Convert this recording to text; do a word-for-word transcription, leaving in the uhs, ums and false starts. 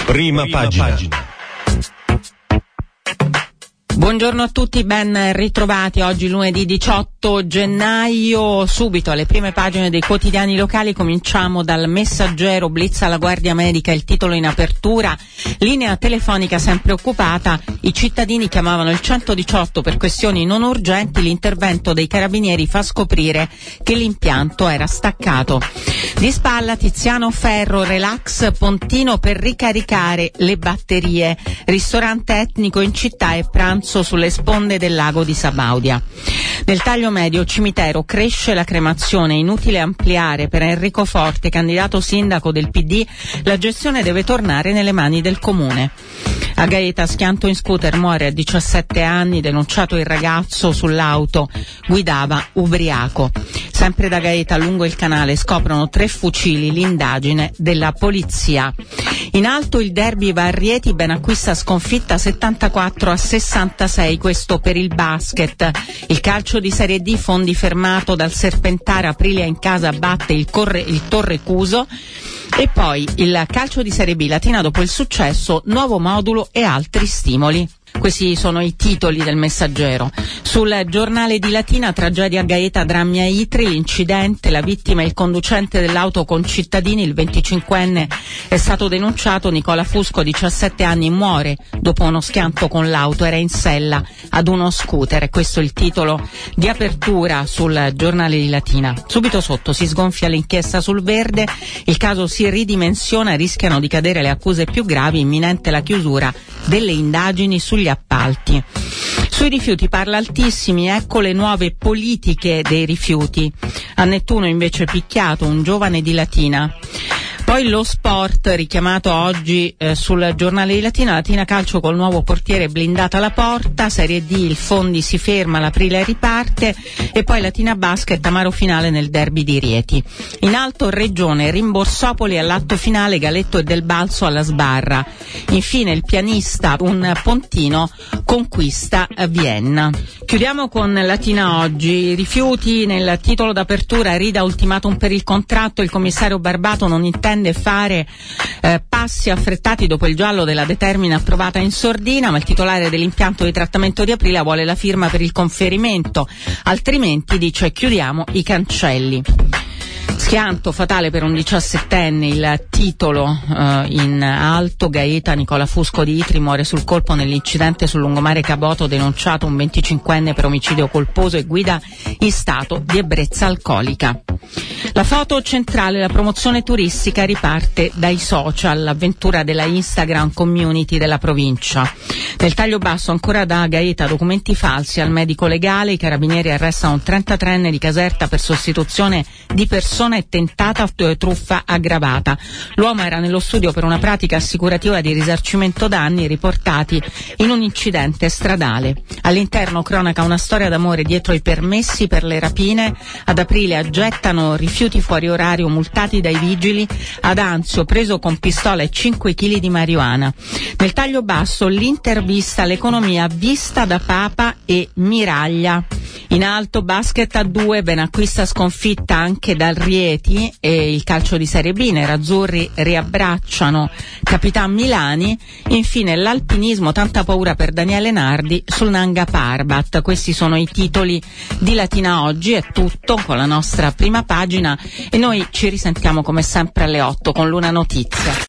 Prima, Prima pagina. pagina. Buongiorno a tutti, ben ritrovati. Oggi lunedì diciotto gennaio, subito alle prime pagine dei quotidiani locali. Cominciamo dal Messaggero, blitz alla Guardia Medica, il titolo in apertura: linea telefonica sempre occupata, i cittadini chiamavano il centodiciotto per questioni non urgenti, l'intervento dei carabinieri fa scoprire che l'impianto era staccato. Di spalla Tiziano Ferro, relax Pontino per ricaricare le batterie, ristorante etnico in città e pranzo sulle sponde del lago di Sabaudia. Nel taglio medio cimitero, cresce la cremazione, inutile ampliare, per Enrico Forte, candidato sindaco del P D, la gestione deve tornare nelle mani del comune. A Gaeta, schianto in scooter, muore a diciassette anni, denunciato il ragazzo sull'auto, guidava ubriaco. Sempre da Gaeta, lungo il canale, scoprono tre fucili, l'indagine della polizia. In alto il derby va a Rieti, Benacquista sconfitta settantaquattro a sessantasei, questo per il basket. Il calcio di Serie D, Fondi fermato dal Serpentara, Aprilia in casa batte il, Corre, il Torrecuso. E poi il calcio di Serie B, Latina dopo il successo, nuovo modulo e altri stimoli. Questi sono i titoli del Messaggero. Sul giornale di Latina, tragedia a Gaeta, drammi a Itri, l'incidente, la vittima e il conducente dell'auto con cittadini, il venticinquenne è stato denunciato. Nicola Fusco, diciassette anni, muore dopo uno schianto con l'auto, era in sella ad uno scooter. Questo è il titolo di apertura sul giornale di Latina. Subito sotto si sgonfia l'inchiesta sul Verde, il caso si ridimensiona, rischiano di cadere le accuse più gravi, imminente la chiusura delle indagini sugli appalti. Sui rifiuti parla Altissimi, ecco le nuove politiche dei rifiuti. A Nettuno invece picchiato un giovane di Latina. Poi lo sport, richiamato oggi eh, sul giornale di Latina, Latina calcio col nuovo portiere blindata la porta, Serie D il Fondi si ferma, l'Aprilia riparte, e poi Latina basket, amaro finale nel derby di Rieti. In alto Regione, Rimborsopoli all'atto finale, Galetto e Del Balzo alla sbarra. Infine il pianista, un pontino, conquista Vienna. Chiudiamo con Latina oggi, rifiuti, nel titolo d'apertura, Rida ultimatum per il contratto, il commissario Barbato non intende fare eh, passi affrettati dopo il giallo della determina approvata in sordina, ma il titolare dell'impianto di trattamento di Aprilia vuole la firma per il conferimento, altrimenti, dice, chiudiamo i cancelli. Schianto fatale per un diciassettenne, il titolo eh, in alto, Gaeta, Nicola Fusco di Itri muore sul colpo nell'incidente sul lungomare Caboto, denunciato un venticinquenne per omicidio colposo e guida in stato di ebbrezza alcolica. La foto centrale, la promozione turistica riparte dai social, l'avventura della Instagram community della provincia. Nel taglio basso ancora da Gaeta, documenti falsi al medico legale, i carabinieri arrestano un trentatreenne di Caserta per sostituzione di persona e tentata truffa aggravata. L'uomo era nello studio per una pratica assicurativa di risarcimento danni riportati in un incidente stradale. All'interno cronaca una storia d'amore dietro i permessi per le rapine. Ad Aprilia gettano rifiuti fuori orario, multati dai vigili. Ad Anzio, preso con pistola e cinque chili di marijuana. Nel taglio basso l'intervista all'economia vista da Papa e Miraglia. In alto basket a due, Benacquista sconfitta anche dal Rieti, e il calcio di Serie B, i nerazzurri riabbracciano Capitan Milani. Infine l'alpinismo, tanta paura per Daniele Nardi sul Nanga Parbat. Questi sono i titoli di Latina oggi, è tutto con la nostra prima pagina e noi ci risentiamo come sempre alle otto con l'Una Notizia.